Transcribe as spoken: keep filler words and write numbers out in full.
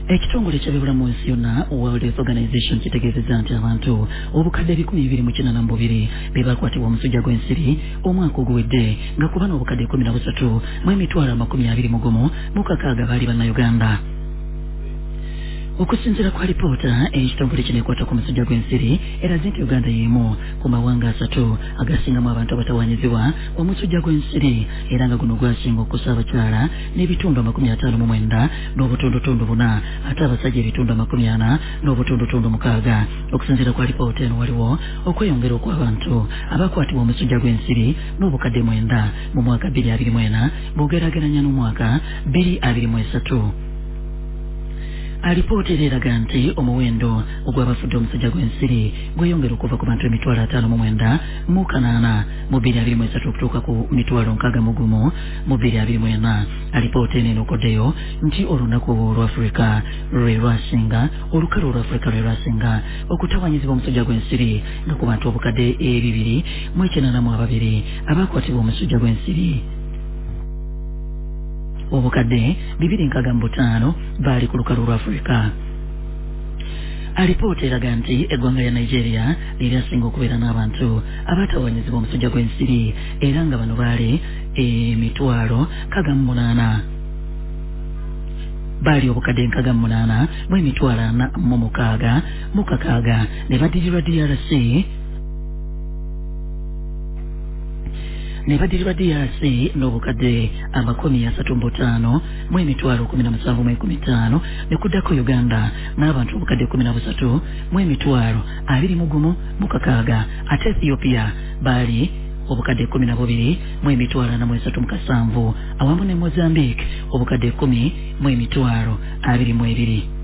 Ekitongole ky'ebyobulamu mu nsi yonna World Health Organization kitegeezezza nti abantu obukadde ebikumi bibiri mu kina na bubiri be bakwatibwa omusujja gw'ensiri omwaka oguwedde nga ku bano obukadde kkumi na busatu mu emitwalo amakumi abiri mu gumu mu kakaaga baali bannayuganda. Okusinziira kwa lipoota ekitongole kino ekwata ku musujja gw'ensiri eraze nti Uganda y'emu ku mawanga asatu agasingamu abantu abatawanyizibwa omusujja gw'ensiri era nga guno gwasinga okussa abakyala n'ebitundu amakumi ataano mu mwenda n'obutundutundu buna ate abasajja ebitundu amakumi ana n'obutundutundu mukaaga. Okusinziira kwa lipoota eno waliwo okweyongera okw'abantu abakwatibwa omusujja gw'ensiri n'obukadde mwenda mu mwaka bbiri abiri mu ena bw'ogeraageranya n'omwaka bbiri abiri mu esatu. Alipoota eraga nti omuwendo ogw'abafudde omusujja gw'ensiri gweyongera okuva ku bantu emitwalo ataano mu mwenda mu kanaana mu bbiri abiri mu esatu okutuuka ku mitwalo nkaaga mu gumu mu bbiri abiri mu ena. Alipoota eno enokoddeyo nti olunaku olw'Afrika lwe lwasinga olukale olw'Afrika lwe lwasinga okutawanyizibwa omusujja gw'ensiri nga ku bantu obukadde ebibiri mu ekyenda mu ababiri abakwatibwa omusujja gw'ensiri obukadde bibiri nkaaga mu butaano baali ku lukalu lwa Afrika. Alipoota eraga nti eggwanga lya Nigeria liryasinga okubeera n'abantu abatawanyizibwa omusujja gw'ensiri era nga bano baali emitwalo nkaaga mu munaana baali obukadde nkaaga mu munaana mu emitwalo ana mu mukaaga mu kakaaga ne baddirirwa D R C ne baddirirwa D R C n'obukadde amakumi asatu mu butaano mu emitwalo kumi na musanvu mu ekumi ttaano ne kuddako Uganda n'abantu obukadde kumi na busatu mu emitwalo abiri mu gumu mu kakaaga ate Ethiopia baali obukadde kumi na bubiri mu emitwalo ana mu esatu mu kasanvu awamu ne Mozambique obukadde kumi mu emitwalo abiri mu ebiri.